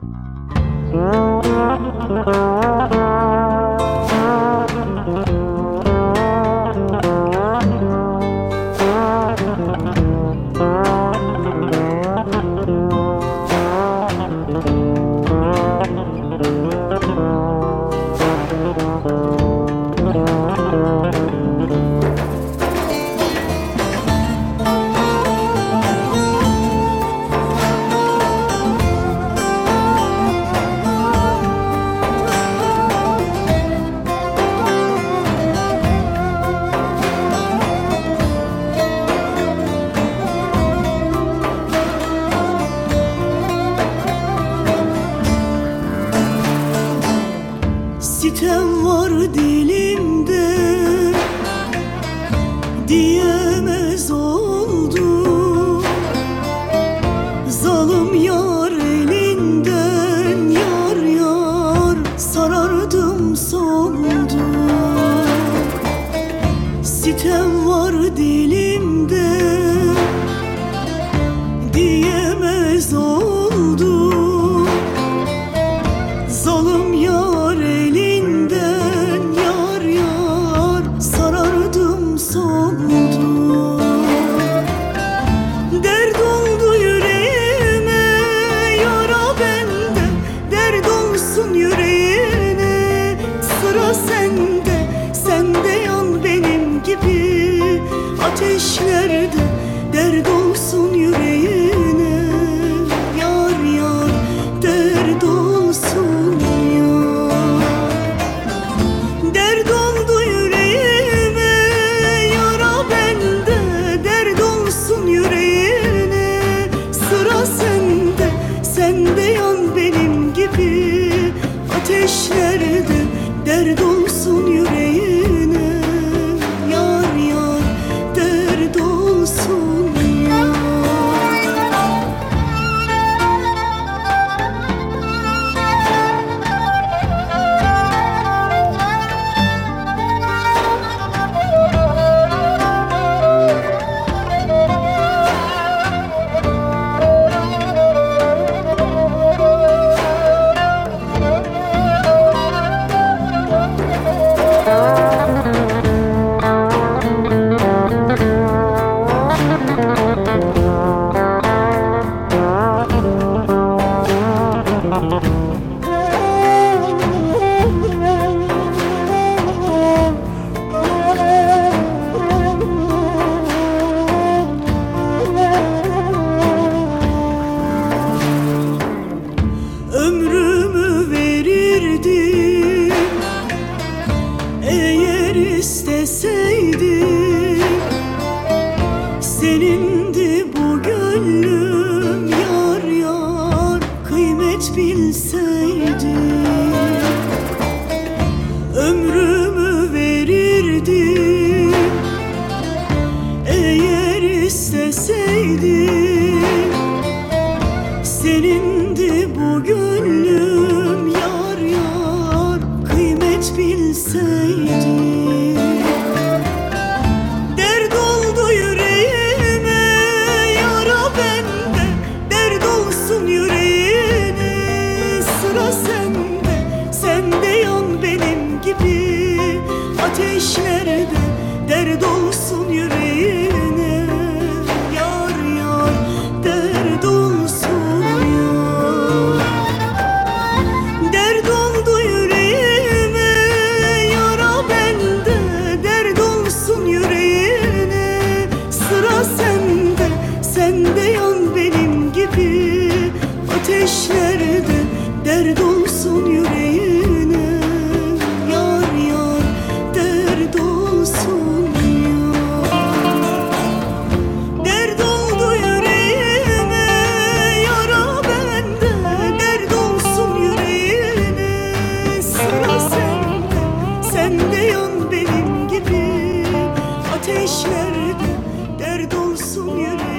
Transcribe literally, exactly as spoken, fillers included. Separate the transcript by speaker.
Speaker 1: Sitem var dilimde, diyemez oldum. Zalim yar elinden, yar yar sarardım soldum. Sitem var dilimde, diyemez oldum. Zalim yar elinden, yar yar sarardım soldum. Dert oldu yüreğime, yara bende, dert olsun yüreğine. Sıra sende, sende yan benim gibi ateşlerde, dert olsun yüreğine. Yar yar dert olsun yar. Dert oldu yüreğime, yara bende, dert olsun yüreğine. Sıra sende, sende yan benim gibi ateşlerde, dert olsun yüreğine. Yar yar dert olsun yar. Ömrümü verirdim eğer isteseydim. Senindi bu gönlüm, yar yar kıymet bilseydim. Ömrümü verirdim eğer isteseydim. Senindi bu gönlüm, yar yar kıymet bilseydim. Dert oldu yüreğime, yara bende, dert olsun yüreğine. Sıra sende, sende yan benim gibi ateşlerde, dert olsun yüreğine. Yar yar dert olsun yar. Dert oldu yüreğime, yara bende, dert olsun yüreğine. Sıra sende, sende yan benim gibi ateşlerde, dert olsun yüreğine. Yar yar dert olsun yar. Dert oldu yüreğime, yara bende, dert olsun yüreğine. Sıra sende, sende yan benim gibi ateşlerde, dert olsun yüreğine.